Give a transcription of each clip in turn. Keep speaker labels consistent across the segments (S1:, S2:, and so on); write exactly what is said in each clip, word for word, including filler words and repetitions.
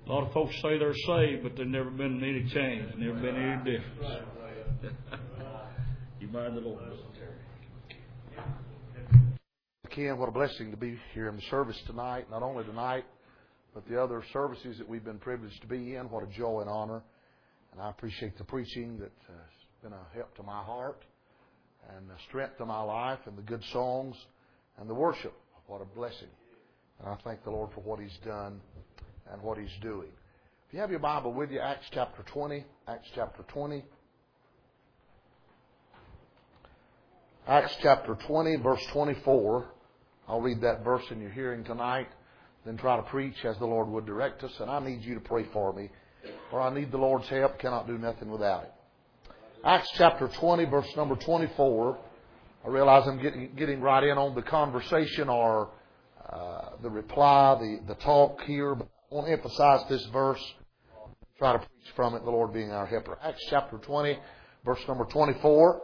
S1: A lot of folks say they're saved, but there's never been any change, never been any difference. You mind the Lord.
S2: Ken, what a blessing to be here in the service tonight. Not only tonight, but the other services that we've been privileged to be in. What a joy and honor. And I appreciate the preaching that uh, has been a help to my heart and a strength to my life, and the good songs and the worship. What a blessing. And I thank the Lord for what He's done and what He's doing. If you have your Bible with you, Acts chapter twenty. Acts chapter twenty. Acts chapter twenty, verse twenty-four. I'll read that verse in your hearing tonight, then try to preach as the Lord would direct us. And I need you to pray for me, for I need the Lord's help. Cannot do nothing without it. Acts chapter twenty, verse number twenty-four. I realize I'm getting, getting right in on the conversation or uh, the reply, the, the talk here, but I want to emphasize this verse. Try to preach from it, the Lord being our helper. Acts chapter twenty, verse number twenty-four.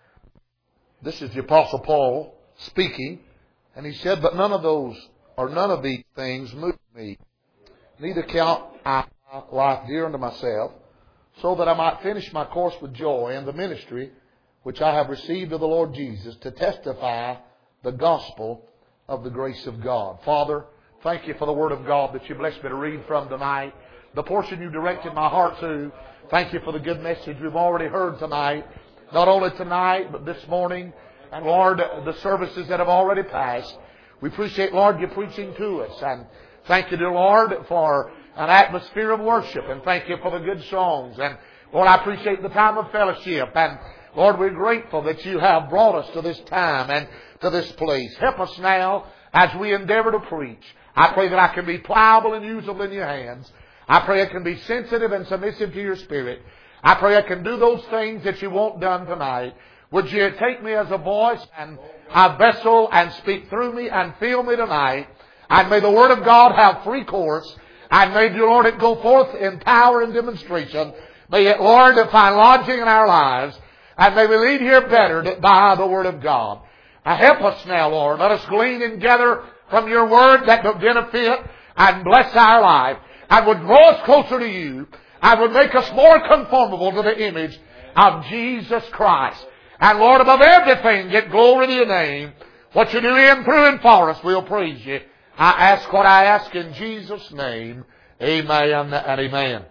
S2: This is the Apostle Paul speaking, and he said, "But none of those, or none of these things move me. Neither count I my life dear unto myself, so that I might finish my course with joy in the ministry which I have received of the Lord Jesus, to testify the gospel of the grace of God." Father, thank you for the Word of God that you blessed me to read from tonight. The portion you directed my heart to. Thank you for the good message we've already heard tonight. Not only tonight, but this morning. And Lord, the services that have already passed. We appreciate, Lord, you preaching to us. And thank you, dear Lord, for an atmosphere of worship. And thank you for the good songs. And Lord, I appreciate the time of fellowship. And Lord, we're grateful that you have brought us to this time and to this place. Help us now as we endeavor to preach. I pray that I can be pliable and usable in your hands. I pray I can be sensitive and submissive to your Spirit. I pray I can do those things that you want done tonight. Would you take me as a voice and a vessel and speak through me and fill me tonight? And may the Word of God have free course. And may, dear Lord, it go forth in power and demonstration. May it, Lord, find lodging in our lives. And may we lead here better by the Word of God. Now help us now, Lord. Let us glean and gather from your Word that will benefit and bless our life. And would draw us closer to you. And would make us more conformable to the image of Jesus Christ. And Lord, above everything, get glory to your name. What you do in, through, and for us, we'll praise you. I ask what I ask in Jesus' name. Amen and amen.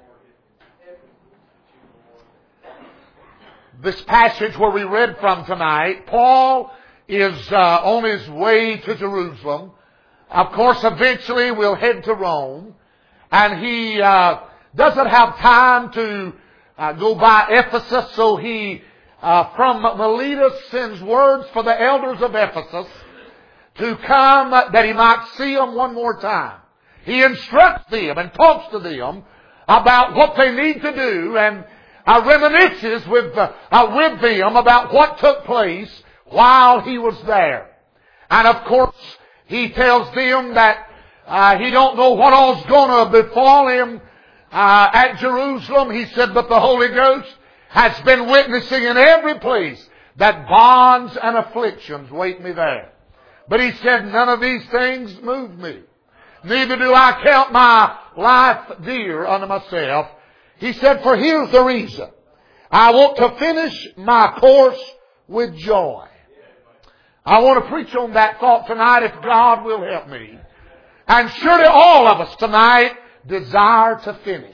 S2: This passage where we read from tonight, Paul is uh, on his way to Jerusalem. Of course, eventually we'll head to Rome. And he uh, doesn't have time to uh, go by Ephesus, so he, uh, from Miletus, sends words for the elders of Ephesus to come that he might see them one more time. He instructs them and talks to them about what they need to do, and uh, reminisces with, uh, uh, with them about what took place while he was there. And of course, he tells them that uh, he don't know what all's going to befall him uh, at Jerusalem. He said, but the Holy Ghost has been witnessing in every place that bonds and afflictions wait me there. But he said, none of these things move me. Neither do I count my life dear unto myself. He said, for here's the reason. I want to finish my course with joy. I want to preach on that thought tonight if God will help me. And surely all of us tonight desire to finish.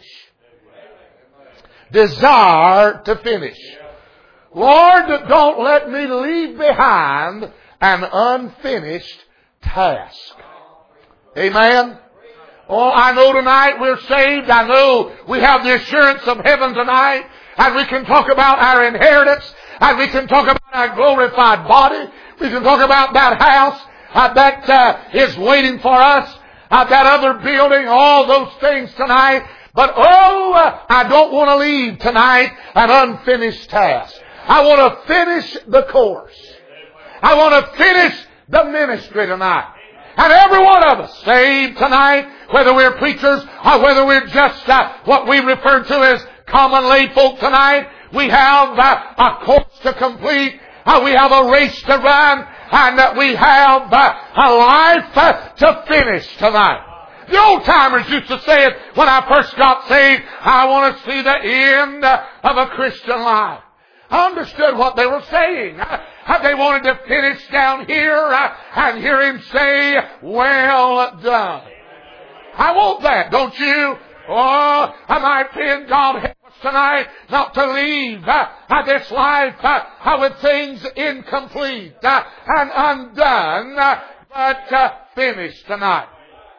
S2: Desire to finish. Lord, don't let me leave behind an unfinished task. Amen. Oh, I know tonight we're saved. I know we have the assurance of heaven tonight. And we can talk about our inheritance. And we can talk about our glorified body. We can talk about that house uh, that uh, is waiting for us. Uh, that other building. All those things tonight. But oh, uh, I don't want to leave tonight an unfinished task. I want to finish the course. I want to finish the ministry tonight. And every one of us saved tonight, whether we're preachers or whether we're just uh, what we refer to as common lay folk tonight, we have uh, a course to complete. Uh, we have a race to run. And uh, we have uh, a life uh, to finish tonight. The old timers used to say it when I first got saved. I want to see the end of a Christian life. I understood what they were saying. They wanted to finish down here and hear Him say, well done. I want that, don't you? Oh, my friend, God help us tonight not to leave uh, this life uh, with things incomplete uh, and undone, uh, but uh, finished tonight.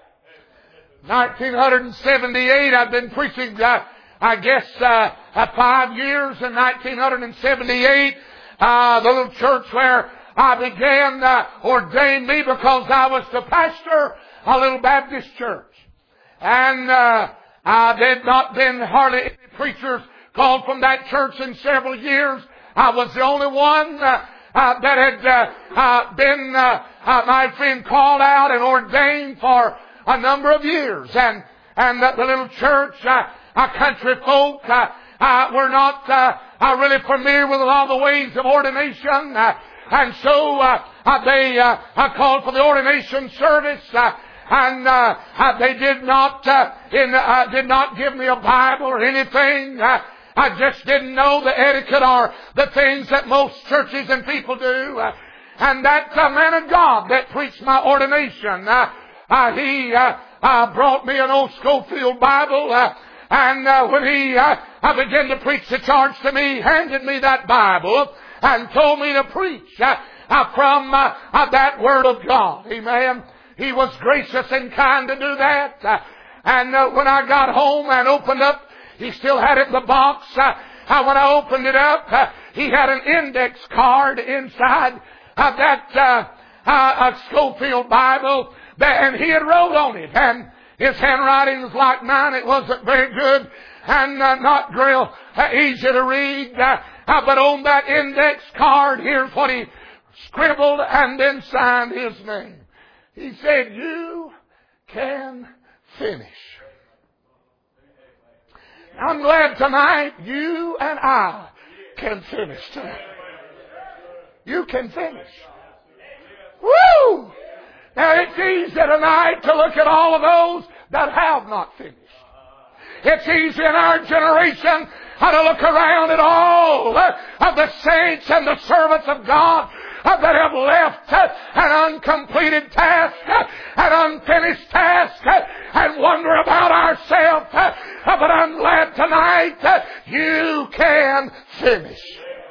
S2: nineteen seventy-eight, I've been preaching, uh, I guess, uh, uh, five years in nineteen seventy-eight. Uh, the little church where I began uh, ordained me because I was the pastor, a little Baptist church. And uh, uh, there had not been hardly any preachers called from that church in several years. I was the only one uh, uh, that had uh, uh, been, uh, uh, my friend, called out and ordained for a number of years. And and uh, the little church, uh, uh, country folk, uh, uh, were not uh, uh, really familiar with a lot of the ways of ordination. Uh, and so uh, uh, they uh, uh, called for the ordination service. Uh, And uh, uh, they did not uh, in, uh, did not give me a Bible or anything. Uh, I just didn't know the etiquette or the things that most churches and people do. Uh, and that uh, man of God that preached my ordination, uh, uh, he uh, uh, brought me an old Schofield Bible. Uh, and uh, when he uh, uh, began to preach the charge to me, handed me that Bible and told me to preach uh, uh, from uh, uh, that Word of God. Amen. He was gracious and kind to do that. Uh, and uh, when I got home and opened up, he still had it in the box. Uh, uh, when I opened it up, uh, he had an index card inside of that uh, uh, Schofield Bible. And he had wrote on it. And his handwriting was like mine. It wasn't very good and uh, not real uh, easy to read. Uh, uh, but on that index card, here's what he scribbled and then signed his name. He said, you can finish. I'm glad tonight you and I can finish tonight. You can finish. Woo! Now it's easy tonight to look at all of those that have not finished. It's easy in our generation to look around at all of the saints and the servants of God that have left an uncompleted task, an unfinished task, and wonder about ourselves. But I'm glad tonight you can finish.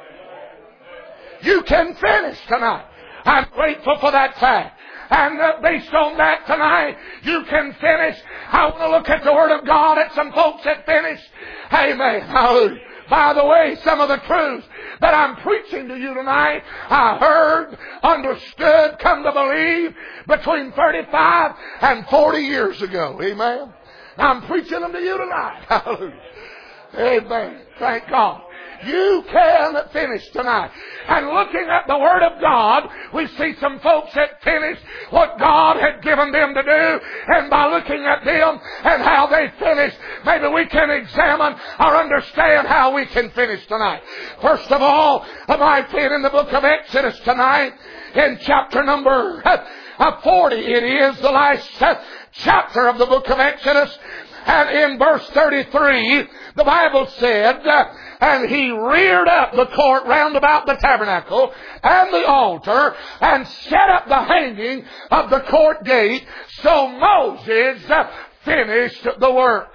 S2: You can finish tonight. I'm grateful for that fact. And uh, based on that tonight, you can finish. I want to look at the Word of God at some folks that finished. Amen. Hallelujah. By the way, some of the truths that I'm preaching to you tonight, I heard, understood, come to believe between thirty-five and forty years ago. Amen. I'm preaching them to you tonight. Hallelujah. Amen. Thank God. You can finish tonight. And looking at the Word of God, we see some folks that finished what God had given them to do. And by looking at them and how they finished, maybe we can examine or understand how we can finish tonight. First of all, my friend, in the book of Exodus tonight, in chapter number forty, it is the last chapter of the book of Exodus. And in verse thirty-three, the Bible said, uh, and he reared up the court round about the tabernacle and the altar and set up the hanging of the court gate. So Moses uh, finished the work.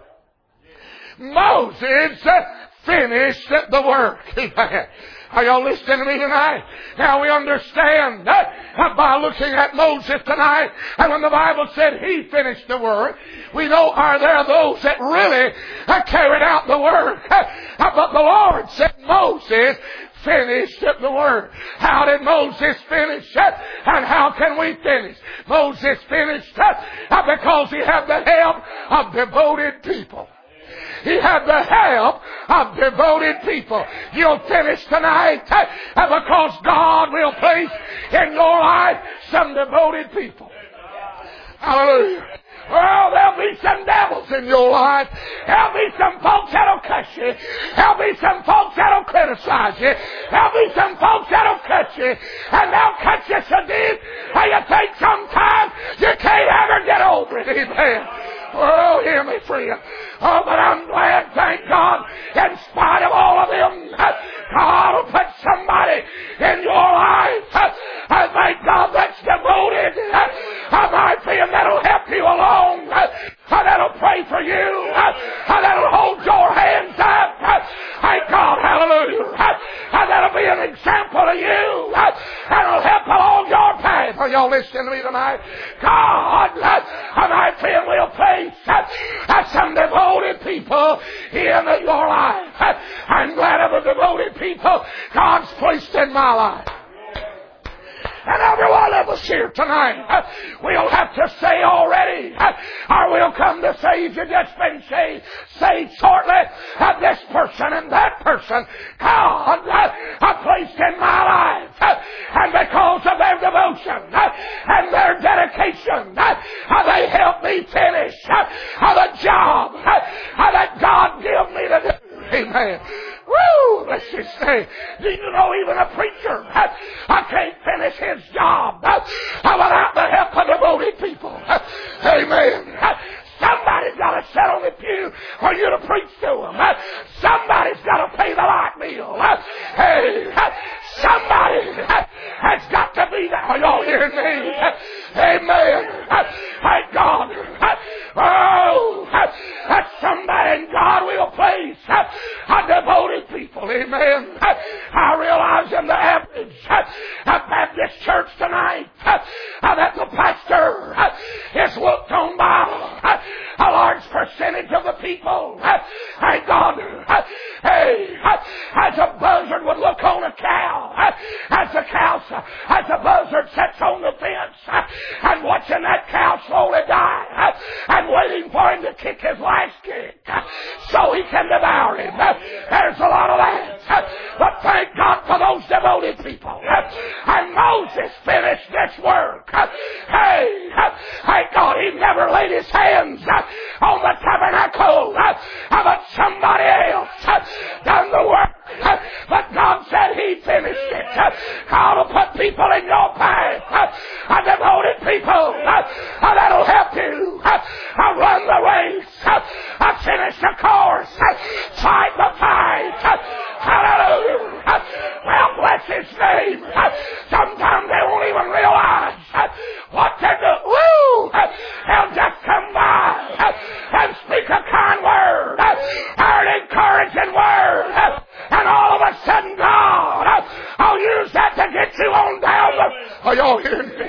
S2: Moses uh, finished the work. Are y'all listening to me tonight? Now we understand that by looking at Moses tonight, and when the Bible said he finished the work, we know are there those that really carried out the work. But the Lord said Moses finished the work. How did Moses finish it? And how can we finish? Moses finished it because he had the help of devoted people. He had the help of devoted people. You'll finish tonight because God will place in your life some devoted people. Hallelujah. Well, there'll be some devils in your life. There'll be some folks that'll cuss you. There'll be some folks that'll criticize you. There'll be some folks that'll cut you. And they'll cut you so deep how you think sometimes You can't ever get over it. Amen. Oh, hear me, friend. Oh, but I'm glad, thank God, in spite of all of them, God will put somebody in your life. I thank God that's devoted. I might be, and that'll help you along. That'll pray for you. That'll hold your hands up. Thank God, hallelujah. That'll be an example to you. That'll help along your path. Are y'all listening to me tonight? God, I might be, and will place some devoted people in your life. I'm glad of the devoted people God's placed in my life. And every one of us here tonight, uh, we'll have to say already, uh, or we'll come to say, if you've just been saved, saved shortly, uh, this person and that person, God uh, uh, placed in my life. Uh, and because of their devotion uh, and their dedication, uh, uh, they helped me finish uh, uh, the job uh, uh, that God gave me to do. Amen. Woo! Let's just say, do you know even a preacher, uh, I can't finish his job uh, without the help of devoted people. Uh, amen. Uh, somebody's got to sit on the pew for you to preach to them. Uh, somebody's got to pay the light bill. Uh, hey, uh, somebody uh, has got to be there. Are y'all hearing me? Uh, amen. Uh, thank God. Uh, oh, uh, that somebody in God will place uh, a devoted people. Amen. Uh, I realize in the average uh, Baptist church tonight uh, uh, that the pastor uh, is looked on by uh, a large percentage of the people. Uh, thank God. Uh, hey, uh, as a buzzard would look on a cow, uh, as the cow, uh, as the buzzard sits on the fence uh, and watching that cow slowly die uh, and waiting for him to kick his last kick uh, so he can devour him. Uh, there's a lot of that. Uh, but thank God for those devoted people. Uh, and Moses finished this work. Uh, hey, uh, thank God he never laid his hands uh, on the tabernacle, uh, but somebody else uh, done the work. Uh, but God said he finished it. Uh, God will put people in your path, uh, uh, devoted people uh, uh, that'll help you uh, uh, run the race, uh, uh, finish the course, uh, fight the fight. Uh, hallelujah. Uh, well, bless his name. Uh, sometimes they won't even realize uh, what they're doing. Woo! Uh, they'll just come by uh, and speak a kind word, uh, or an encouraging word, uh, and all of a sudden, God, uh, I'll use that to get you on down the... Are y'all hearing me?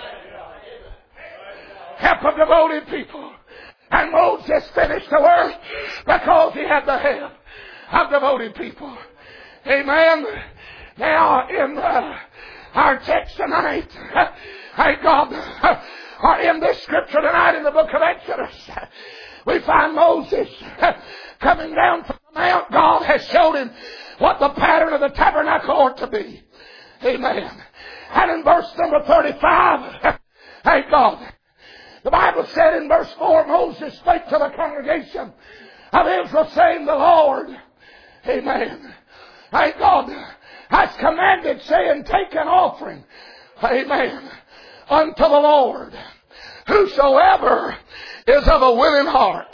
S2: Help of devoted people. And Moses finished the work because he had the help of devoted people. Amen. Now, in uh, our text tonight, uh, thank God, uh, or in this scripture tonight in the book of Exodus, uh, we find Moses uh, coming down from the mount. God has showed him what the pattern of the tabernacle ought to be. Amen. And in verse number thirty-five, uh, thank God, the Bible said in verse four, Moses spake to the congregation of Israel, saying, the Lord, amen, thank God, has commanded, saying, take an offering, amen, unto the Lord, whosoever is of a willing heart.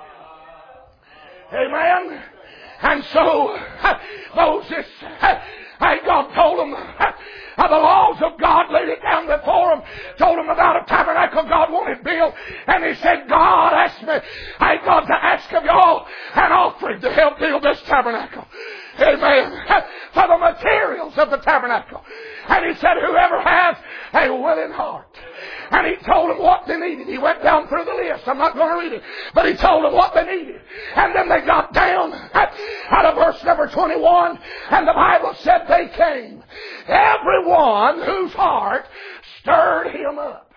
S2: Amen. And so Moses, thank God, told them uh, the laws of God, laid it down before him, told him about a tabernacle God wanted built, and he said, God asked me, thank God, to ask of y'all an offering to help build this tabernacle. Amen. For the materials of the tabernacle. And he said, whoever has a willing heart. And he told them what they needed. He went down through the list. I'm not going to read it. But he told them what they needed. And then they got down out of verse number twenty-one. And the Bible said they came. Everyone whose heart stirred him up.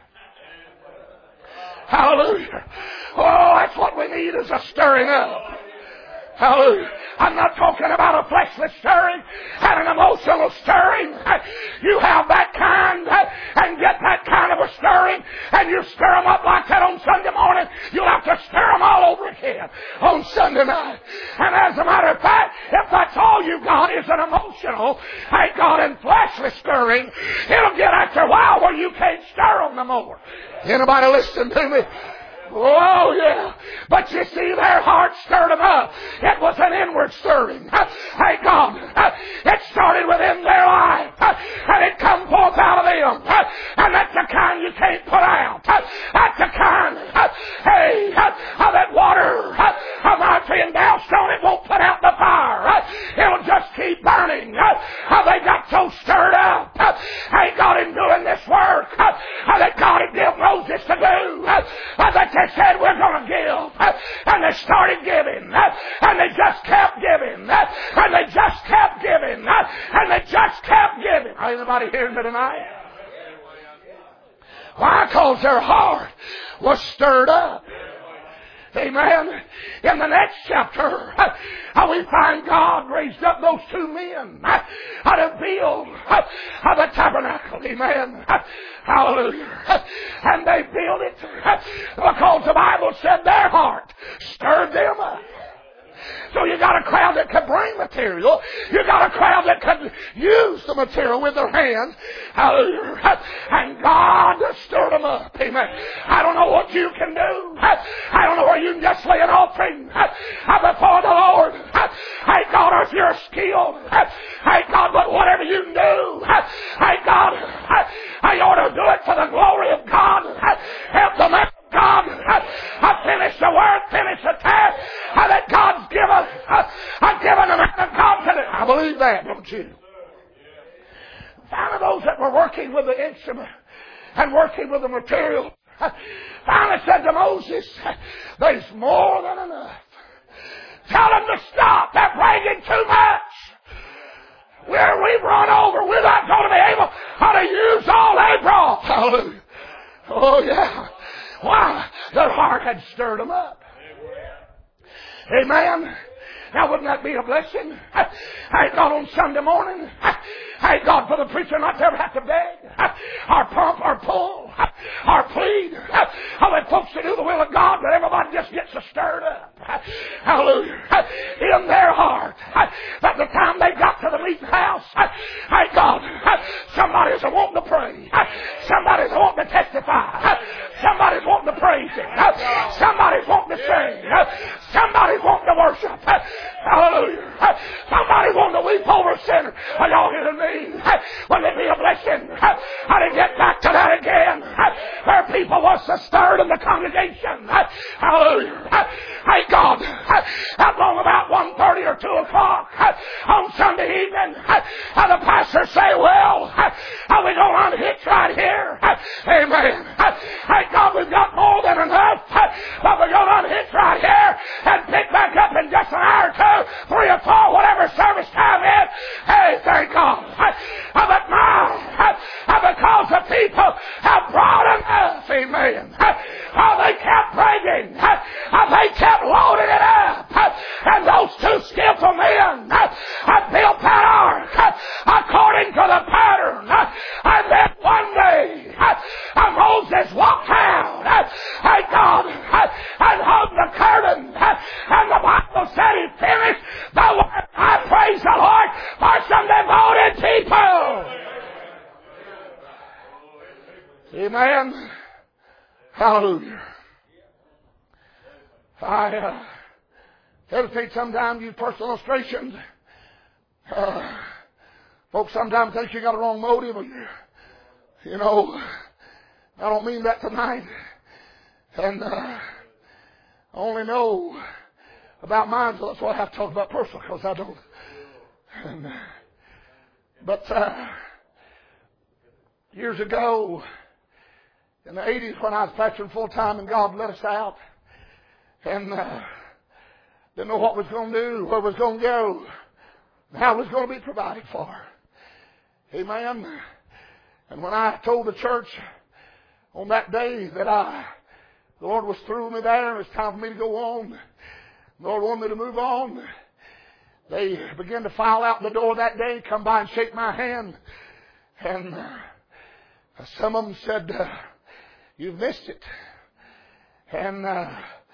S2: Hallelujah. Oh, that's what we need, is a stirring up. Hallelujah. I'm not talking about a fleshly stirring and an emotional stirring. You have that kind and get that kind of a stirring, and you stir them up like that on Sunday morning, you'll have to stir them all over again. can on Sunday night. And as a matter of fact, if that's all you got is an emotional, thank God, and fleshly stirring, it'll get after a while where you can't stir them no more. Anybody listen to me? Oh, yeah. But you see, their heart stirred them up. It was an inward stirring. Thank God. It started within their life. And it come forth out of them. And that's the kind you can't put out. That's the kind, hey, that water of my being doused on, it won't put out the fire. It'll just keep burning. They got so stirred up. Thank God, in doing this work that God had given Moses to do. That they said, we're going to give. And they started giving. And they just kept giving. And they just kept giving. And they just kept giving. Are anybody hearing me tonight? Why? Because their heart was stirred up. Amen. In the next chapter, we find God raised up those two men how to build the tabernacle. Amen. Hallelujah. And they built it because the Bible said their heart stirred them up. So you got a crowd that could bring material. You got a crowd that could use the material with their hands. Hallelujah. And God stirred them up. Amen. I don't know what you can do. I don't know where you can just lay an offering before the Lord. Thank God, if you're skilled. Thank God, but whatever you can do. Thank God. I ought to do it for the glory of God. Help the man. God, I finish the word, finish the task that God's given. I've given the man of God to do. I believe that, don't you? Finally, those that were working with the instrument and working with the material finally said to Moses, there's more than enough. Tell them to stop. They're bringing too much. Where we've run over, we're not going to be able to use all they brought. Hallelujah. Oh, yeah. Why? Their heart had stirred them up. Amen. Now, wouldn't that be a blessing? Thank God on Sunday morning. Thank God for the preacher not to ever have to beg, or pump, or pull, or plead. How that folks to do the will of God, but everybody just gets stirred up. Hallelujah. In their heart. By the time they got to the meeting house, thank God, somebody's wanting to pray. Somebody's wanting to testify. Somebody's wanting to praise Him. Somebody's wanting to sing. Somebody's wanting to worship. Hallelujah. Somebody's wanting to weep over a sinner. Are y'all hearing me? Will it be a blessing? How to get back to that again? Where people was stirred in the congregation. Hallelujah. Thank God. Not long about one thirty or two o'clock on Sunday evening, the pastor say, well, are we going to unhitch right here? Amen. Thank God we've got more than enough, but we're going to unhitch right here and pick back up in just an hour or two, three or four, whatever service time is. Hey, thank God. But now, because the people have brought enough, amen, oh, they kept bringing, they kept loading it up, and those two skillful men built that ark according to the pattern. And then one day, Moses walked out, thank God, and hung the curtain, and the Bible said he finished the work. I praise the Lord for some devoted people. Amen. Hallelujah. I uh, hesitate sometimes to use personal illustrations. Uh, folks sometimes think you got a wrong motive. You know, I don't mean that tonight. And uh, I only know about mine, so that's why I have to talk about personal, because I don't. And, uh, but uh, years ago, in the eighties, when I was pastoring full time and God let us out, and uh, didn't know what was going to do, where was going to go, how it was going to be provided for. Amen. And when I told the church on that day that I, the Lord was through with me there and it was time for me to go on, the Lord wanted me to move on, they began to file out the door that day, come by and shake my hand. And uh, some of them said, uh, you've missed it. And uh,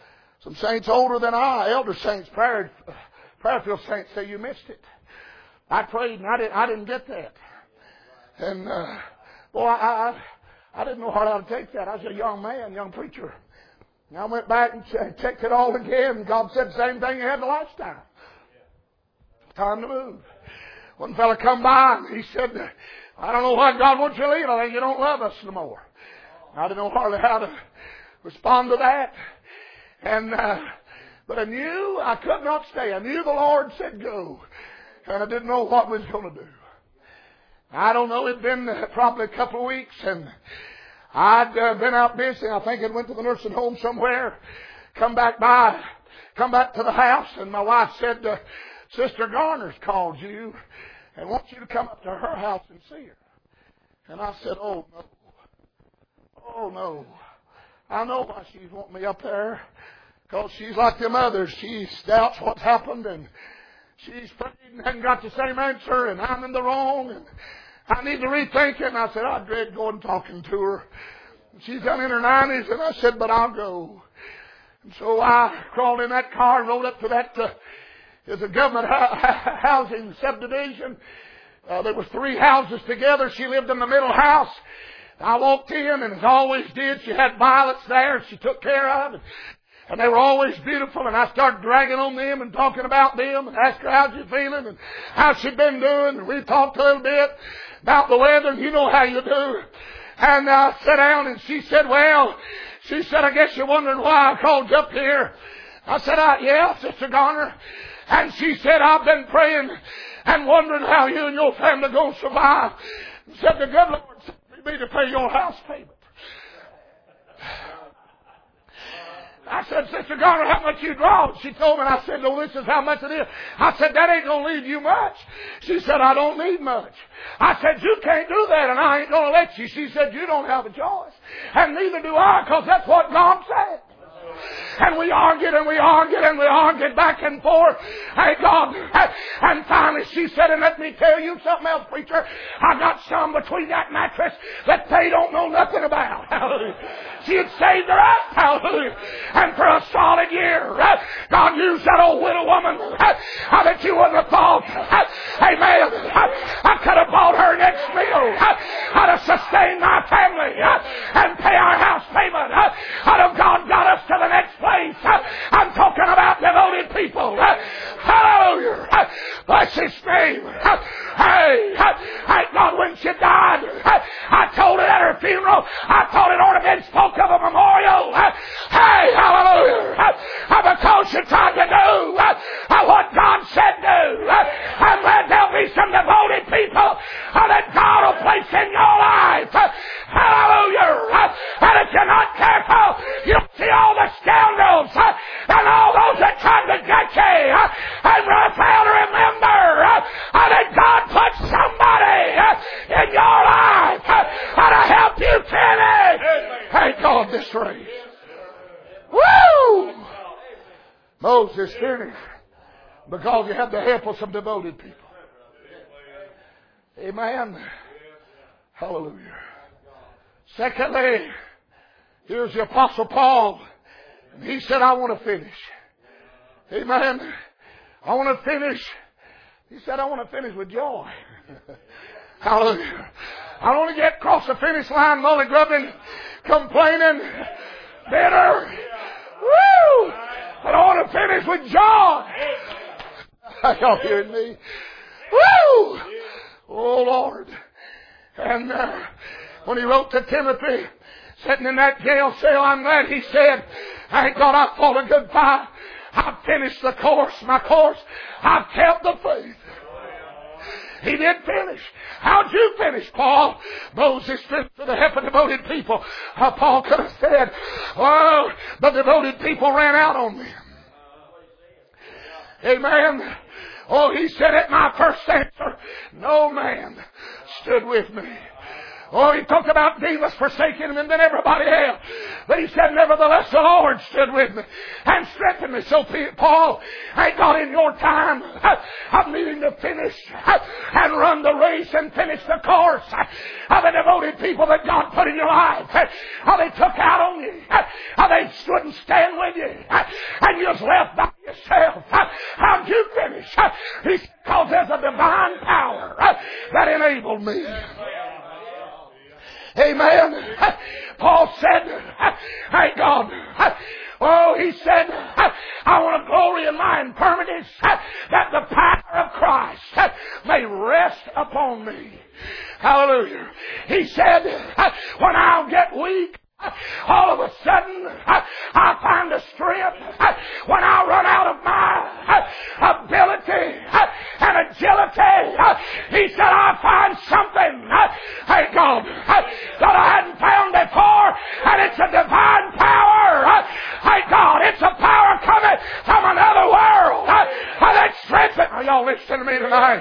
S2: Some saints older than I, elder saints, prayer, Prayerfield saints say you missed it. I prayed and I didn't, I didn't get that. And, uh, boy, I, I, I didn't know how to take that. I was a young man, young preacher. And I went back and ch- checked it all again. And God said the same thing you had the last time. Time to move. One fella come by and he said, I don't know why God wants you to leave. I think you don't love us no more. I didn't know hardly how to respond to that. And, uh, but I knew I could not stay. I knew the Lord said go. And I didn't know what we was going to do. I don't know. It'd been uh, probably a couple of weeks and I'd uh, been out visiting. I think I went to the nursing home somewhere. Come back by, come back to the house and my wife said, uh, Sister Garner's called you and wants you to come up to her house and see her. And I said, oh no. Oh no. I know why she's wanting me up there. Because she's like them others. She doubts what's happened and she's prayed and hasn't got the same answer and I'm in the wrong and I need to rethink it. And I said, I dread going and talking to her. And she's done in her nineties and I said, but I'll go. And so I crawled in that car and rode up to that, uh, it's a government ha- housing subdivision. Uh, there was three houses together. She lived in the middle house. I walked in and as I always did, she had violets there she took care of. And, and they were always beautiful. And I started dragging on them and talking about them and asked her how she's feeling and how she'd been doing. And we talked a little bit about the weather and you know how you do. And I sat down and she said, well, she said, I guess you're wondering why I called you up here. I said, I, yeah, Sister Garner. And she said, I've been praying and wondering how you and your family are going to survive. And said, the good Lord sent me to pay your house payment. I said, Sister Garner, how much you draw? She told me, and I said, no, this is how much it is. I said, that ain't going to leave you much. She said, I don't need much. I said, you can't do that, and I ain't going to let you. She said, you don't have a choice. And neither do I, because that's what God said. And we argued and we argued and we argued back and forth. Hey, God. And finally she said, and let me tell you something else, preacher. I got some between that mattress that they don't know nothing about. Hallelujah. She had saved her up. Hallelujah. And for a solid year, God used that old widow woman. I bet you wouldn't have thought. Amen. I could have bought her next meal. I'd have sustained my family and pay our house payment. I'd have God got us to the next place. I'm talking about devoted people. Hallelujah. Bless His name. Hey, thank God when she died, I told it at her funeral. I thought it ought to have been spoke of a memorial. Hey, hallelujah. Because she tried to do what God said do. I'm glad there'll be some devoted people that God will place in your life. Hallelujah. And if you're not careful, you'll see all the scoundrels and all those that tried to get you and fail to remember that God put somebody in your life to help you finish. Thank God this race. Woo! Moses finished because he had the help of some devoted people. Amen. Hallelujah. Secondly, here's the Apostle Paul. He said, I want to finish. Amen. I want to finish. He said, I want to finish with joy. Hallelujah. I don't want to get across the finish line mully-grubbing, complaining, bitter. Woo! But I want to finish with joy. Y'all hearing me? Woo! Oh, Lord. And uh, when he wrote to Timothy, sitting in that jail cell, I'm glad he said, thank God I fought a good fight. I've finished the course, my course. I've kept the faith. He did finish. How'd you finish, Paul? Moses finished with the help of devoted people. Uh, Paul could have said, well, the devoted people ran out on them. Amen. Oh, he said at my first answer, no man stood with me. Oh, he talked about Demas forsaking him and then everybody else. But he said, nevertheless, the Lord stood with me and strengthened me. So, Paul, I got in your time of needing to finish and run the race and finish the course of the devoted people that God put in your life. How they took out on you. How they stood and stand with you. And you just left by yourself. How'd you finish? He said, because there's a divine power that enabled me. Amen. Paul said, thank God. Oh, he said, I want to glory in my infirmities, that the power of Christ may rest upon me. Hallelujah. He said, when I'll get weak, all of a sudden, I find the strength when I run out of my ability and agility. He said, I find something, thank God, that I hadn't found before, and it's a divine power. Thank God, it's a power coming from another world that strengthens. Are y'all listening to me tonight?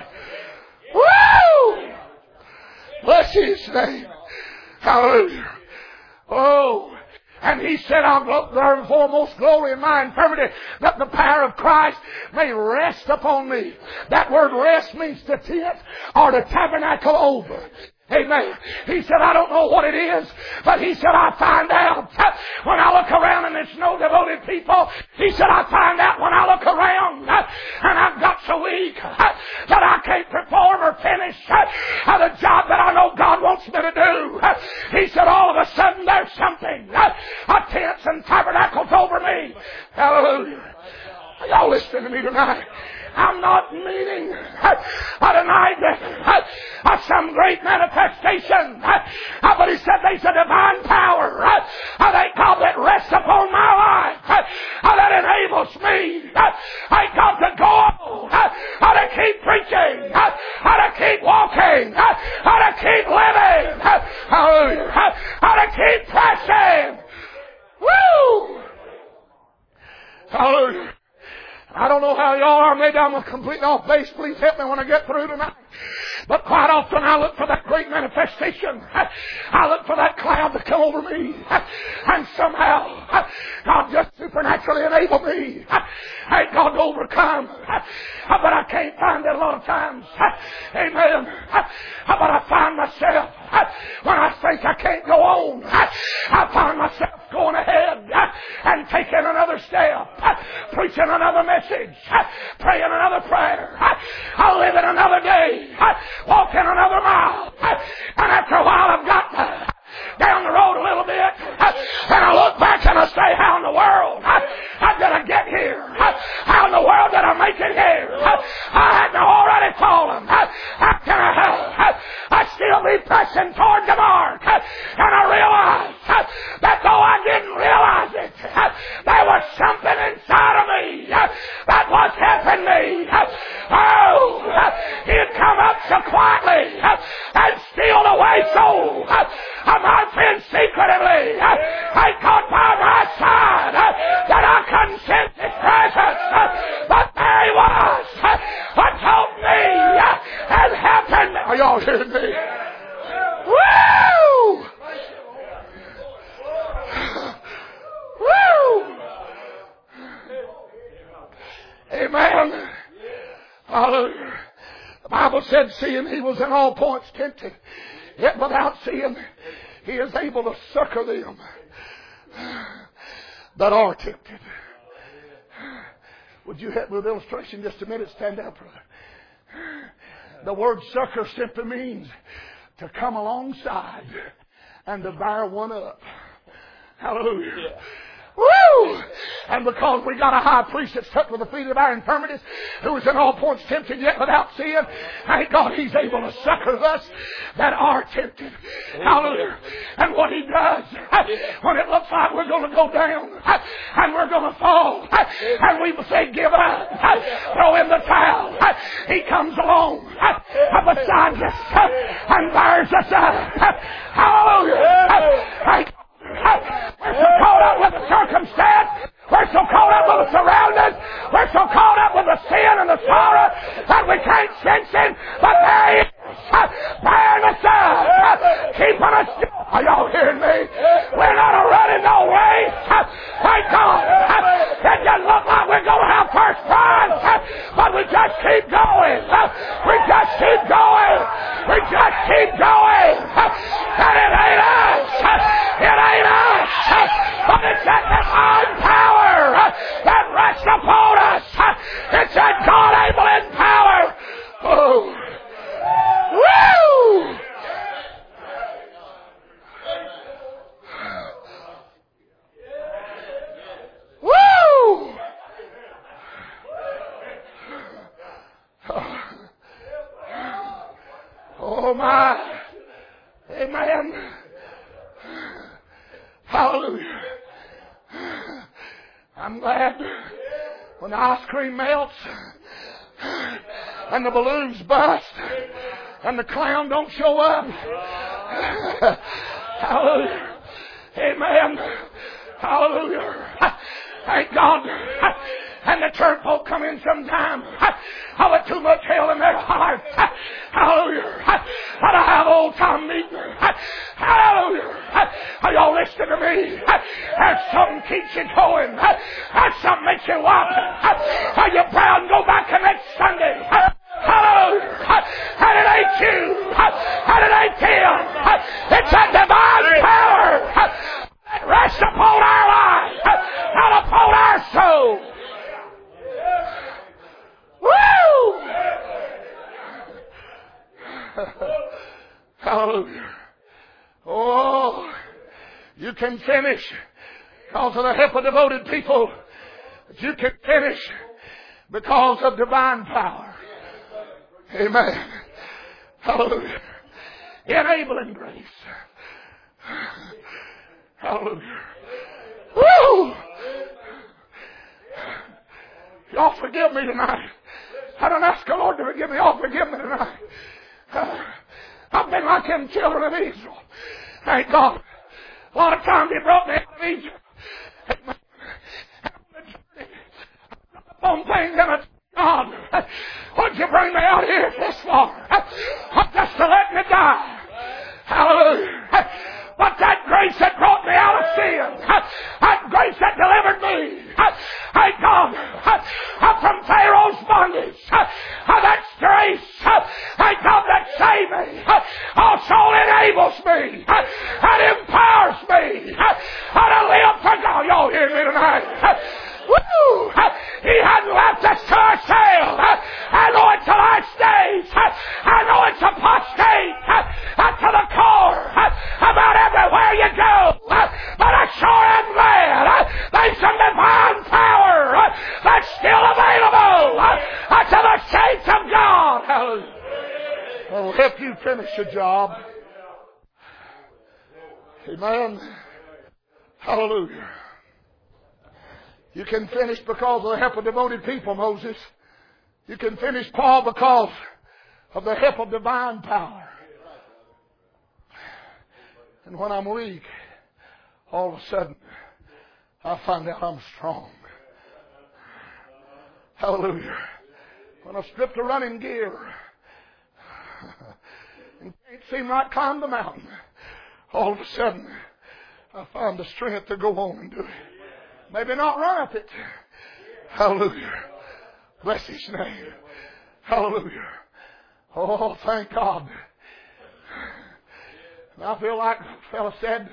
S2: Woo! Bless His name. Hallelujah. Oh, and he said, I'll there foremost glory in my infirmity, that the power of Christ may rest upon me. That word rest means to tent or to tabernacle over. Amen. He said, I don't know what it is, but he said, I find out when I look around and there's no devoted people. He said, I find out when I look around and I've got so weak that I can't perform or finish the job that I know God wants me to do. He said, all of a sudden there's something, a tents and tabernacles over me. Hallelujah. Are y'all listening to me tonight? I'm not meaning uh, tonight uh, uh, some great manifestation. Uh, but he said there's a divine power uh, uh, that God that rests upon my life uh, uh, that enables me uh, uh, God to go on, uh, uh, to keep preaching, uh, uh, to keep walking, uh, uh, to keep living, uh, hallelujah, uh, uh, to keep pressing. Woo! Hallelujah. I don't know how y'all are. Maybe I'm completely off base. Please help me when I get through tonight. But quite often I look for that great manifestation. I look for that cloud to come over me. And somehow God just supernaturally enable me. I God to overcome. But I can't find it a lot of times. Amen. But I find myself, when I think I can't go on, I find myself going ahead and taking another step, preaching another message, praying another prayer, living another day, walking another mile. And after a while I've got down the road a little bit, and I look back and I say, how in the world how did I get here? How in the world did I make it here? I hadn't already fallen. How can I, I still be pressing toward the mark? And I realized that though I didn't realize it, there was something inside of me that was helping me. Oh, He had come up so quietly and stealed away so my friend secretively. I caught by my side that I couldn't sense His presence, but there He was. What told me and helping me. Are y'all hearing me? Woo! Woo! Amen. Hallelujah. The Bible said, seeing He was in all points tempted, yet without seeing, He is able to succor them that are tempted. Would you help me with illustration just a minute? Stand up, brother. The word succor simply means to come alongside and to bear one up. Hallelujah. Yeah. Woo! And because we got a high priest that stuck with the feet of our infirmities, who was in all points tempted yet without sin, thank God He's able to succor us that are tempted. Hallelujah. And what He does, when it looks like we're going to go down, and we're going to fall, and we say give up, throw in the towel, He comes along beside us and bears us up. Hallelujah. We're so caught up with the circumstance. We're so caught up with the surroundings. We're so caught up with the sin and the sorrow that we can't sense Him. But there He is, bearing us up, keeping upon us. It said God able in power. Oh. Woo! Woo! Oh my. Amen. Hallelujah. I'm glad when the ice cream melts and the balloons bust and the clown don't show up. Hallelujah. Amen. Hallelujah. Thank God. And the church folk come in sometime. I with too much hell in their heart. Hallelujah. But I have old time meeting. Hallelujah. Are y'all listening to me? There's something keeps you going. There's something makes you walk. Are you proud and go back to next Sunday? Hallelujah. And it ain't you. And it ain't him. It's a divine power that rests upon our lives and upon our soul. Woo! Hallelujah. Oh, you can finish because of the help of devoted people. You can finish because of divine power. Amen. Hallelujah. Enabling grace. Hallelujah. Woo! Y'all forgive me tonight. I don't ask the Lord to forgive me. Y'all forgive me tonight. Uh, I've been like them children of Israel. Thank God. A lot of times He brought me out of Egypt. On things and it's God. Why'd you bring me out here this far? Just to let me die. Hallelujah. But that grace that brought me out of sin, that grace that delivered me, thank God, from Pharaoh's bondage, that grace, thank God, that saved me, also enables me, and empowers me, to live for God. Y'all hear me tonight? Woo! He hadn't left us to ourselves. I know it's the last days. I know it's apostate to the core about everywhere you go. But I sure am glad there's some divine power that's still available to the saints of God. I'll help you finish your job. Amen. Hallelujah. You can finish because of the help of devoted people, Moses. You can finish, Paul, because of the help of divine power. And when I'm weak, all of a sudden, I find out I'm strong. Hallelujah. When I'm stripped of running gear and can't seem right climb the mountain, all of a sudden, I find the strength to go on and do it. Maybe not run up it. Hallelujah. Bless His name. Hallelujah. Oh, thank God. And I feel like a fellow said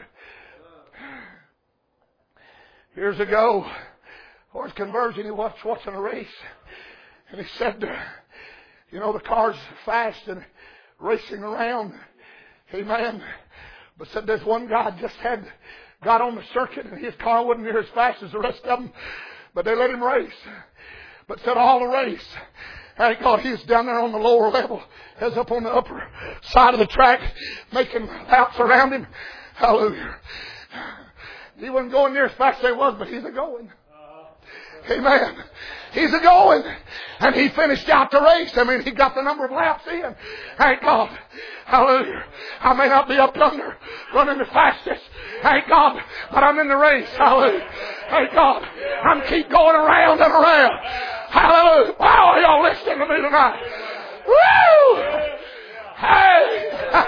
S2: years ago, for his conversion, he was watching a race. And he said, you know, the car's fast and racing around. Amen. But said there's one guy just had got on the circuit and his car wasn't near as fast as the rest of them, but they let him race. But said all the race, thank God, he was down there on the lower level, he was up on the upper side of the track, making laps around him. Hallelujah. He wasn't going near as fast as they was, but he's a going. Amen. He's a going. And he finished out the race. I mean, he got the number of laps in. Thank God. Hallelujah. I may not be up yonder running the fastest. Thank God. But I'm in the race. Hallelujah. Thank God. I'm keep going around and around. Hallelujah. Wow, are y'all listening to me tonight? Woo! Hey!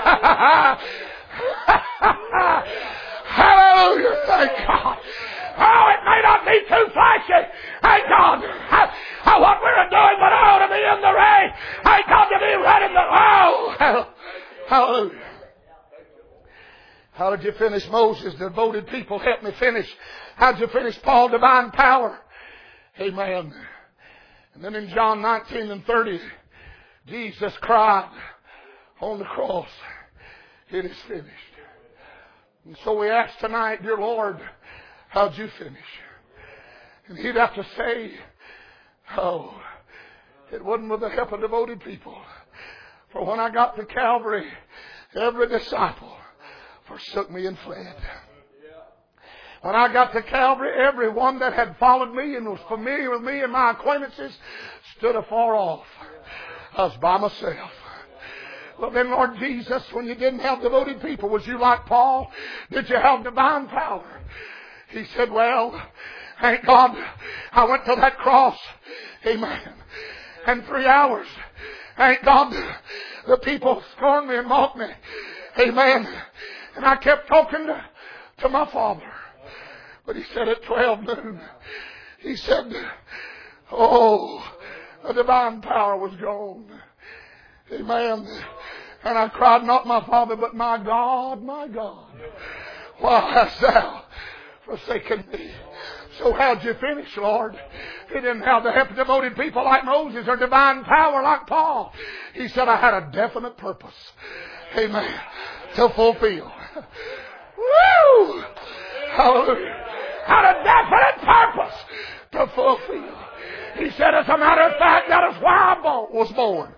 S2: Hallelujah. Thank God. Oh, it may not be too flashy. Thank God. Uh, what we're doing, but I ought to be in the race. Thank God to be running the... Oh! Hallelujah. How did you finish Moses? Devoted people, help me finish. How did you finish Paul? Divine power. Amen. And then in John nineteen and thirty, Jesus cried on the cross, it is finished. And so we ask tonight, dear Lord, how'd you finish? And he'd have to say, oh, it wasn't with the help of devoted people. For when I got to Calvary, every disciple forsook me and fled. When I got to Calvary, everyone that had followed me and was familiar with me and my acquaintances stood afar off. I was by myself. Well then, Lord Jesus, when you didn't have devoted people, was you like Paul? Did you have divine power? He said, well, thank God I went to that cross. Amen. And three hours. Thank God the people scorned me and mocked me. Amen. And I kept talking to, to my Father. But he said at twelve noon, he said, oh, the divine power was gone. Amen. And I cried, not my Father, but my God, my God, why hast thou forsaken me? So how'd you finish, Lord? He didn't have the help of devoted people like Moses or divine power like Paul. He said, I had a definite purpose. Amen. To fulfill. Woo! Hallelujah. Had a definite purpose to fulfill. He said, as a matter of fact, that is why I was born.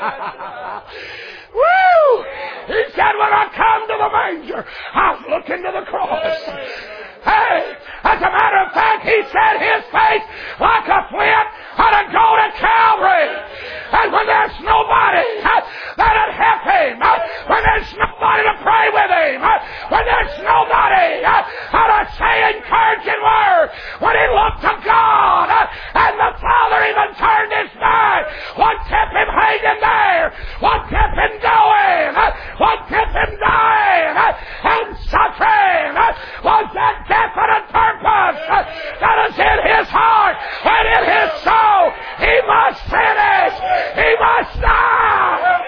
S2: Woo! He said, when I come to the manger, I was looking to the cross. Hey, as a matter of fact, he said his face like a flint had to go to Calvary. And when there's nobody that'd help him, when there's nobody to pray with him, when there's nobody how to say encouraging word, when he looked to God and the Father even turned his back, what kept him hanging there? What kept him going? What kept him dying and suffering? Was that definite purpose that is in his heart and in his soul? He must finish. He must die.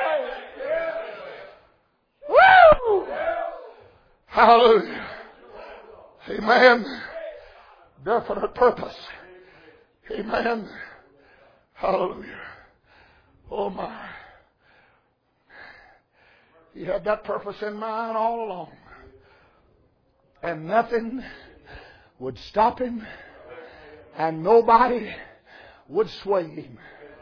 S2: Woo! Hallelujah. Amen. Definite purpose. Amen. Hallelujah. Oh my. He had that purpose in mind all along. And nothing would stop him. And nobody would sway him.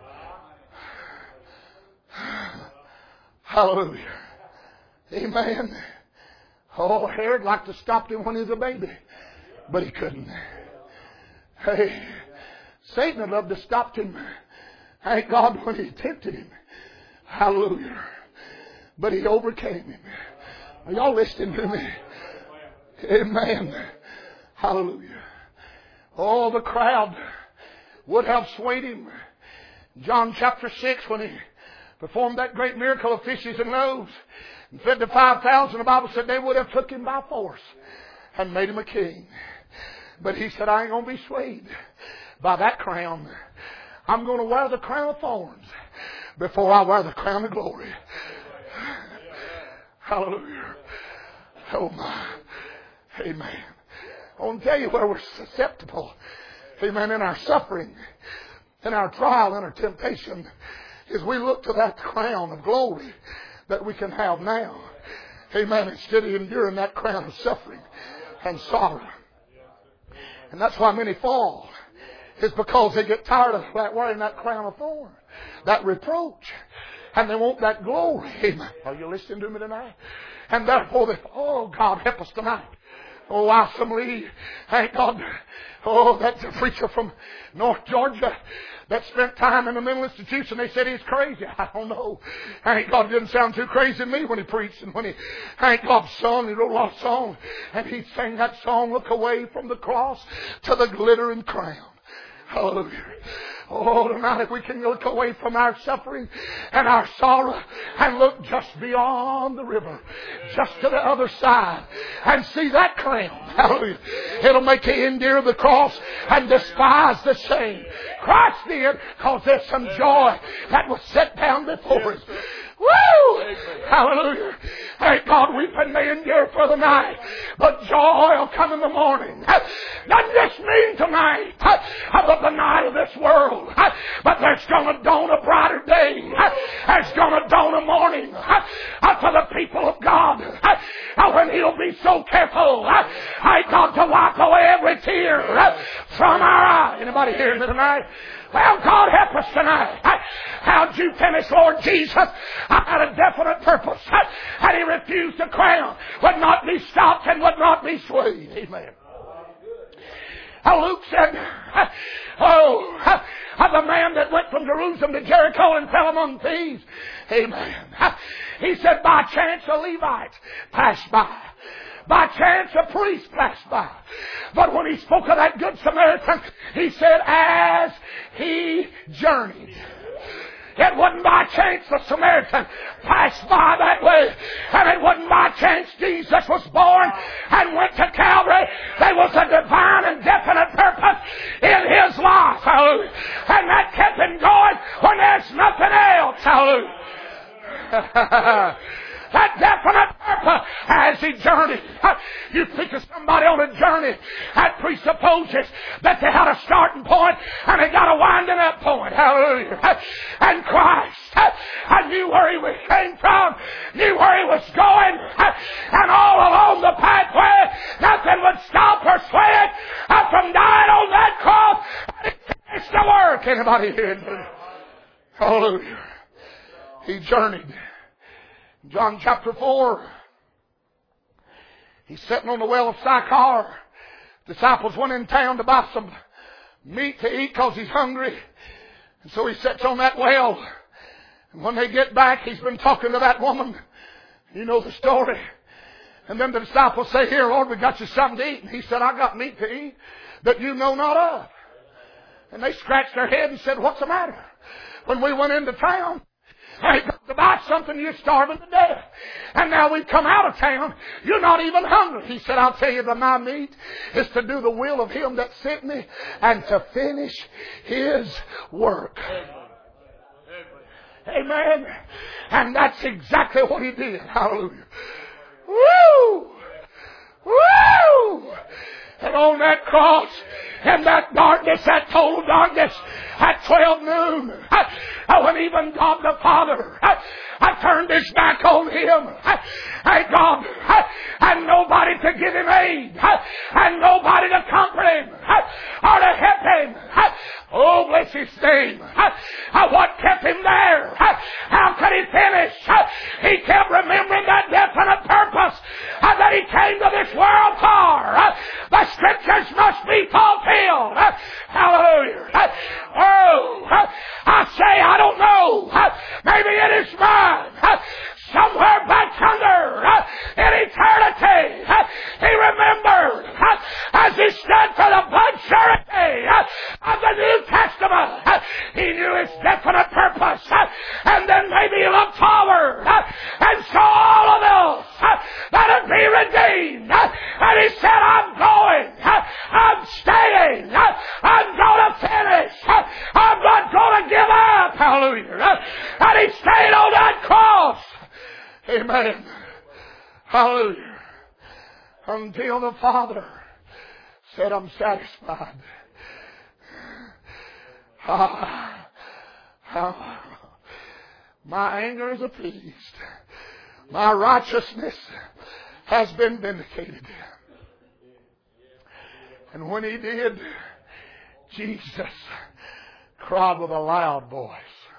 S2: Hallelujah. Amen. Oh, Herod liked to stop him when he was a baby. But he couldn't. Hey, Satan would love to stop him. Thank God when he tempted him. Hallelujah. But he overcame him. Are y'all listening to me? Amen. Hallelujah. Oh, the crowd would have swayed him. John chapter six, when he performed that great miracle of fishes and loaves and fed the five thousand, the Bible said they would have took him by force and made him a king. But he said, I ain't going to be swayed by that crown. I'm going to wear the crown of thorns before I wear the crown of glory. Hallelujah. Oh my. Amen. I want to tell you where we're susceptible. Amen. In our suffering, in our trial, in our temptation, is we look to that crown of glory that we can have now. Amen. Instead of enduring that crown of suffering and sorrow. And that's why many fall. It's because they get tired of wearing that crown of thorn, that reproach. And they want that glory. Amen. Are you listening to me tonight? And therefore they, oh God, help us tonight. Oh, Alsam Lee, thank God. Oh, that's a preacher from North Georgia that spent time in a mental institution. They said he's crazy. I don't know. Thank God, it didn't sound too crazy to me when he preached. And when he, thank God, sung, he wrote a lot of songs. And he sang that song, Look Away from the Cross to the Glittering Crown. Hallelujah. Oh, tonight if we can look away from our suffering and our sorrow and look just beyond the river, just to the other side, and see that crown. Hallelujah. It'll make you endure the cross and despise the shame. Christ did, because there's some joy that was set down before us. Woo! Hallelujah. Thank God weeping may endure for the night, but joy will come in the morning. Doesn't this mean tonight about the night of this world? But there's going to dawn a brighter day. There's going to dawn a morning for the people of God. When He'll be so careful, thank God, to wipe away every tear from our eye. Anybody hearing me tonight? Well, God help us tonight. How'd you finish, Lord Jesus? I had a definite purpose. And He refused the crown, would not be stopped and would not be swayed. Amen. Luke said, oh, the man that went from Jerusalem to Jericho and fell among thieves. Amen. He said, by chance a Levite passed by. By chance a priest passed by. But when He spoke of that Good Samaritan, He said, as He journeyed. It wasn't by chance the Samaritan passed by that way. And it wasn't by chance Jesus was born and went to Calvary. There was a divine and definite purpose in His life. Hallelujah. And that kept Him going when there's nothing else. Hallelujah. That definite purpose as He journeyed. You think of somebody on a journey that presupposes that they had a starting point and they got a winding up point. Hallelujah. And Christ, I knew where He came from, knew where He was going, and all along the pathway, nothing would stop or sway it from dying on that cross. And He finished the work. Anybody hear me? Hallelujah. He journeyed. John chapter four. He's sitting on the well of Sychar. Disciples went in town to buy some meat to eat because he's hungry. And so he sits on that well. And when they get back, he's been talking to that woman. You know the story. And then the disciples say, here, Lord, we got you something to eat. And he said, I got meat to eat that you know not of. And they scratched their head and said, what's the matter? When we went into town, I got to buy something, you're starving to death. And now we've come out of town, you're not even hungry. He said, I'll tell you that my meat is to do the will of Him that sent me and to finish His work. Amen. And that's exactly what He did. Hallelujah. Woo! Woo! And on that cross, in that darkness, that total darkness, at twelve noon, when even God the Father I turned His back on Him, thank God, and nobody to give Him aid, and nobody to comfort Him, or to help Him. Oh, bless His name. What kept Him there? How could He finish? He kept remembering that definite purpose that He came to this world for. The Scriptures must be fulfilled. Hallelujah. Oh, I say, I don't know. Maybe it is mine. Somewhere back under in eternity, He remembered as He stood for the blood surety of the New Testament. He knew His definite purpose, and then maybe He looked forward and saw all of those that would be redeemed. And He said, I'm going, I'm staying, I'm going to finish, I'm not going to give up. Hallelujah. And He stayed on that cross. Amen. Hallelujah. Until the Father said, I'm satisfied. Ah, ah, my anger is appeased. My righteousness has been vindicated. And when He did, Jesus cried with a loud voice.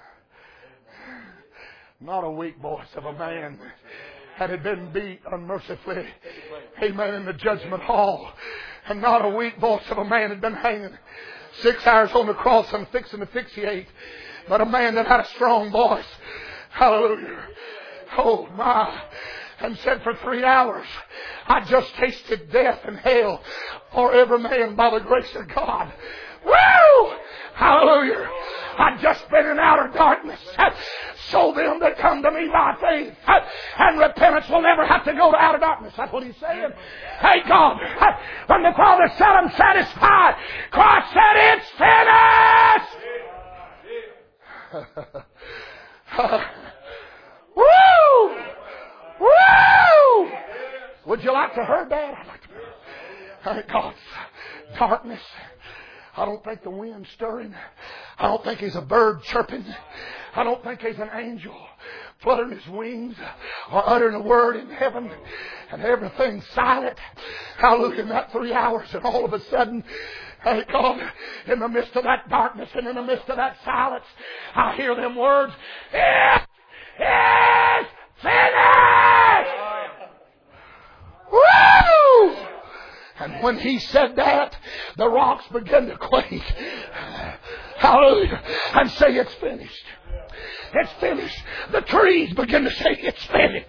S2: Not a weak voice of a man that had been beat unmercifully. Amen. In the judgment hall. And not a weak voice of a man that had been hanging six hours on the cross and fixing to asphyxiate. But a man that had a strong voice. Hallelujah. Oh my. And said for three hours, I just tasted death and hell for every man by the grace of God. Woo! Hallelujah. I've just been in outer darkness. So them that come to me by faith and repentance will never have to go to outer darkness. That's what He's saying. Hey God, when the Father said, I'm satisfied, Christ said, it's finished. Woo! Woo! like to heard that? I'd like to heard God's darkness. I don't think the wind's stirring. I don't think He's a bird chirping. I don't think He's an angel fluttering His wings or uttering a word in heaven. And everything's silent. Hallelujah. In that three hours, and all of a sudden, hey God, in the midst of that darkness and in the midst of that silence, I hear them words, "It is finished!" Woo! And when He said that, the rocks began to quake. Hallelujah. And say, "It's finished. It's finished." The trees begin to say, "It's finished."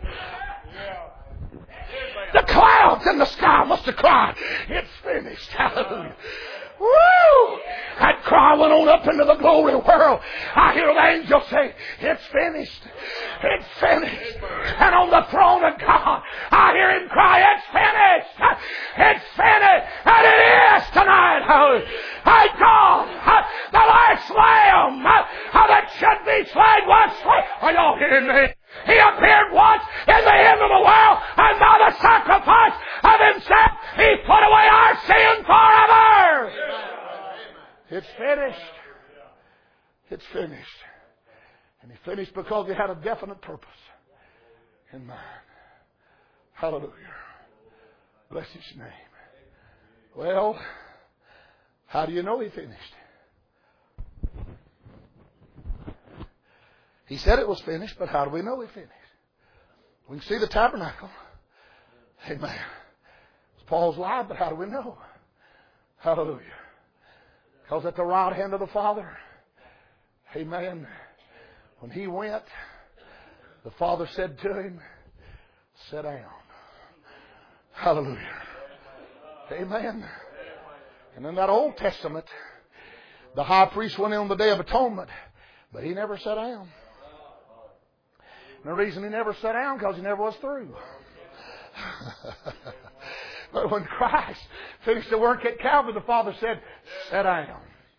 S2: The clouds in the sky must have cried, "It's finished." Hallelujah. Woo! That cry went on up into the glory world. I hear the angel say, "It's finished. It's finished." And on the throne of God, I hear Him cry, "It's finished. It's finished." And it is tonight. Hallelujah. Hey God, the last lamb that should be slain was slain. Are y'all hearing me? He appeared once in the end of the world, and by the sacrifice of Himself, He put away our sin forever. It's finished. It's finished. And He finished because He had a definite purpose in mind. Hallelujah. Bless His name. Well, how do you know He finished? He said it was finished, but how do we know He finished? We can see the tabernacle. Amen. It's Paul's life, but how do we know? Hallelujah. Because at the right hand of the Father, amen, when He went, the Father said to Him, "Sit down." Hallelujah. Amen. And in that Old Testament, the high priest went in on the Day of Atonement, but he never sat down. And the reason he never sat down, because he never was through. But when Christ finished the work at Calvary, the Father said, "Sit down."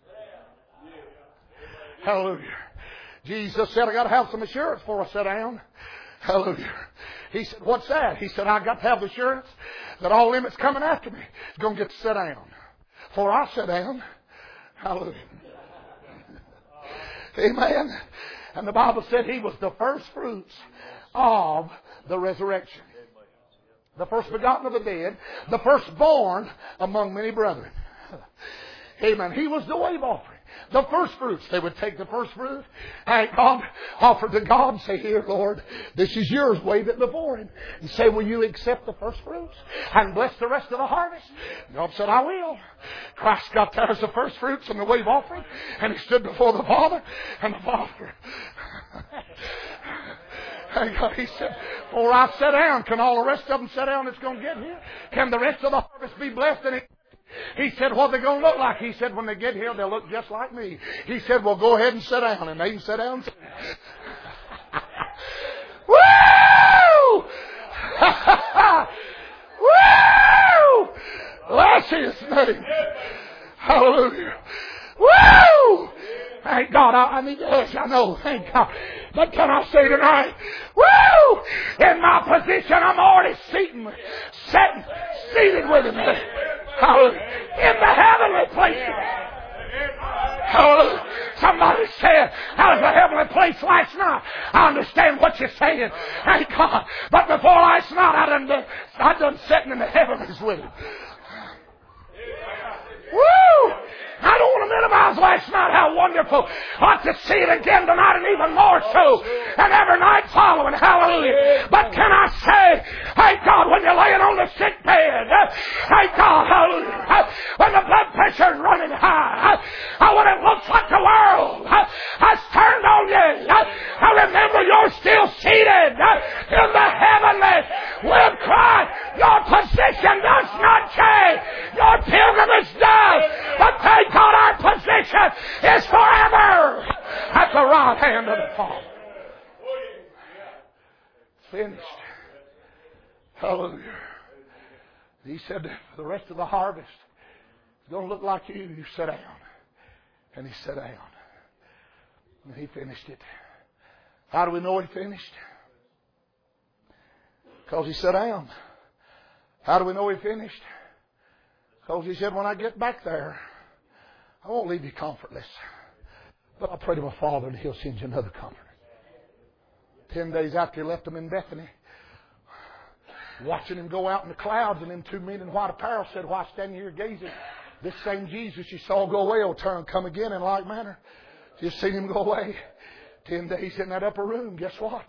S2: Hallelujah. Jesus said, "I got to have some assurance before I sit down." Hallelujah. He said, "What's that?" He said, "I got to have the assurance that all them that's coming after me is going to get to sit down. For I sit down." Hallelujah. Amen. And the Bible said He was the first fruits of the resurrection. The first begotten of the dead. The firstborn among many brethren. Amen. He was the wave offering. The first fruits. They would take the first fruit. And God offered to God. Say, "Here, Lord, this is yours." Wave it before Him. And say, "Will you accept the first fruits and bless the rest of the harvest?" God said, "I will." Christ got there as the first fruits and the wave offering. And He stood before the Father. And the Father... And God, He said, "Before I sit down, can all the rest of them sit down that's going to get here? Can the rest of the harvest be blessed?" And He said, "What are they going to look like?" He said, "When they get here, they'll look just like me." He said, "Well, go ahead and sit down." And they can sit down. Woo! Woo! Bless His name. Hallelujah. Woo! Thank God. I, I need to hush. I know. Thank God. But can I say tonight, woo! In my position, I'm already seated, sitting, seated with Him. Hallelujah. In the heavenly places. Hallelujah. Somebody said, "How's the heavenly place last night?" I understand what you're saying. Thank God. But before last night, I done, I done sitting in the heavens with Him. Woo! I don't want to minimize last night how wonderful. I ought to see it again tonight, and even more so, and every night following. Hallelujah. But can I say, hey God, when you're laying on the sick bed, hey God, hallelujah, when the blood pressure's running high, when it looks like the world has turned on you, I remember you're still seated in the heavenlies with Christ. Your position does not change. Your pilgrimage does. But thank God our position is forever at the right hand of the Father. Finished. Hallelujah. He said, for the rest of the harvest, it's going to look like you. You sit down. And He sat down. And He finished it. How do we know He finished? Because He sat down. How do we know He finished? Because He said, when I get back there, I won't leave you comfortless. But I'll pray to my Father and He'll send you another comforter. Ten days after He left them in Bethany, watching Him go out in the clouds, and them two men in white apparel said, why standing here gazing? This same Jesus you saw go away will turn come again in like manner. You've seen Him go away. Ten days in that upper room. Guess what?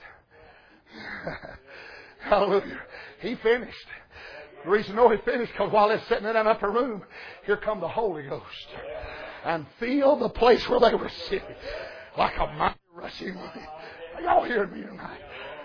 S2: Hallelujah. He finished. The reason I know He finished because while they're sitting in that upper room, here come the Holy Ghost. And filled the place where they were sitting like a mighty rushing wind. Are y'all hearing me tonight?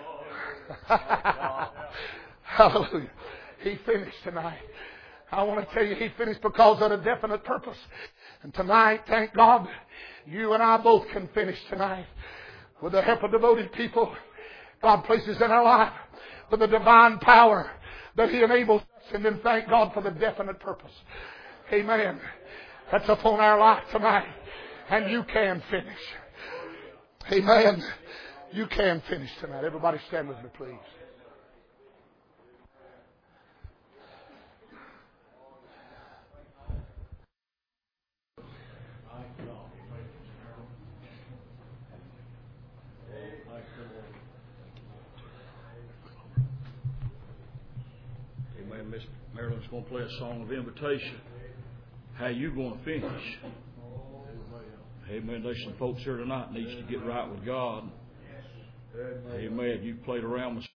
S2: Hallelujah. He finished tonight. I want to tell you He finished because of a definite purpose. And tonight, thank God, you and I both can finish tonight. With the help of devoted people God places in our life. For the divine power that He enables us. And then thank God for the definite purpose. Amen. That's upon our life tonight. And you can finish. Amen. You can finish tonight. Everybody stand with me, please.
S1: Amen. Miss Marilyn's going to play a song of invitation. How you going to finish? Amen. There's some folks here tonight needs to get right with God. Amen. You played around with